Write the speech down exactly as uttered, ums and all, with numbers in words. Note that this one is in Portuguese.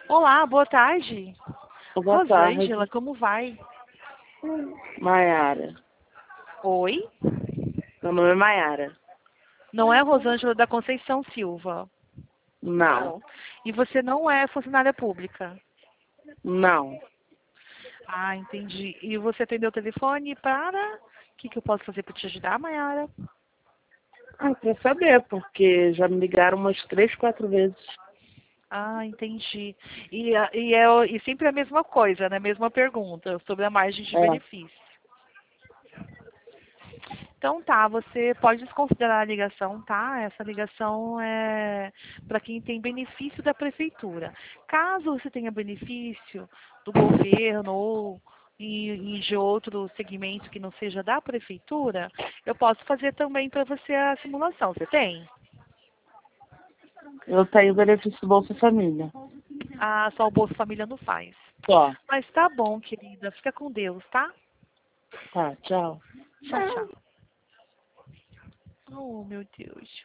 Olá, boa tarde. Boa tarde, Rosângela, como vai? Maiara. Oi? Meu nome é Maiara. Não é Rosângela da Conceição Silva. Não, E você não é funcionária pública. não. Ah, entendi. E você atendeu o telefone para... O que, que eu posso fazer para te ajudar, Mayara? Ah, quer saber, porque já me ligaram umas três, quatro vezes. Ah, entendi. E, a- e, é, o- e sempre a mesma coisa, né? A mesma pergunta sobre a margem de É, benefício. Então tá, você pode desconsiderar a ligação, tá? Essa ligação é para quem tem benefício da prefeitura. Caso você tenha benefício do governo ou e, e de outro segmento que não seja da prefeitura, eu posso fazer também para você a simulação. Você tem? eu tenho benefício do Bolsa Família. Ah, só o Bolsa Família não faz. Só. Mas tá bom, querida. Fica com Deus, tá? Tá, tchau. Tchau, tchau. Oh, meu Deus.